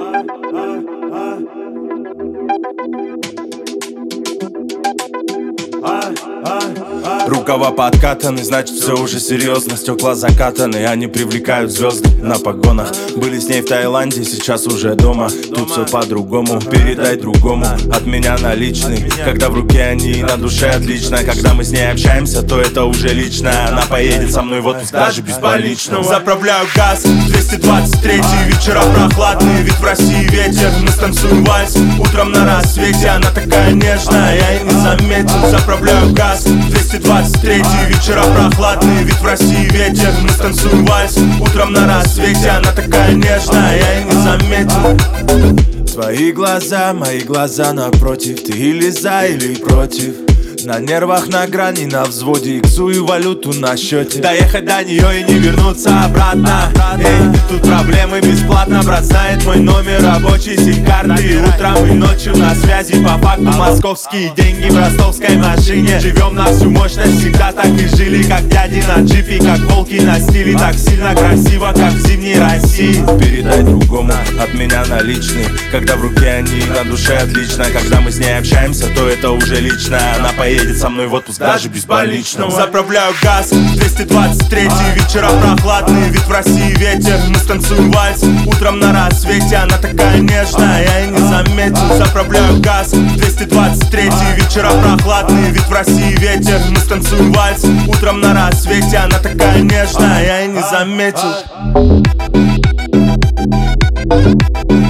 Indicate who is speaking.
Speaker 1: Рукава подкатаны, значит все уже серьезно. Стекла закатаны, они привлекают звезды на погонах. Были с ней в Таиланде, сейчас уже дома. Тут все по-другому, передай другому. От меня наличный, когда в руке они, на душе отлично. Когда мы с ней общаемся, то это уже лично. Она поедет со мной в отпуск даже без больничного. Заправляю газ, 223 вечера прохладные. Ведь в России ветер, мы станцуем вальс утром на рассвете. Она такая нежная, я и не заметил. Заправляю газ, 223 вечера прохладные. Ведь в России ветер, мы станцуем вальс утром на рассвете. Она такая нежная, я и не заметил. Твои глаза, мои глаза напротив. Ты или за, или против. На нервах, на грани, на взводе. Иксую валюту на счете. Доехать до нее и не вернуться обратно. Эй, тут проблемы бесплатно. Брат знает мой номер рабочей сим-карты. Утром и ночью на связи. По факту московские деньги в ростовской машине. Живем на всю мощность, всегда так и жили. Как дяди на джипе, как волки на стиле. Так сильно красиво, как в зимней России. Передай другому, от меня наличный. Когда в руке они, на душе отлично. Когда мы с ней общаемся, то это уже лично. Она поедет со мной в отпуск даже без больничного. Заправляю газ, 223 вечера прохладные. Ведь в России ветер, мы станцуем вальс утром на рассвете. Она такая нежная, я и не заметил. Заправляю газ, 223 вечера прохладные. Ведь в России ветер, мы станцуем вальс утром на рассвете. Она такая нежная, я и не заметил.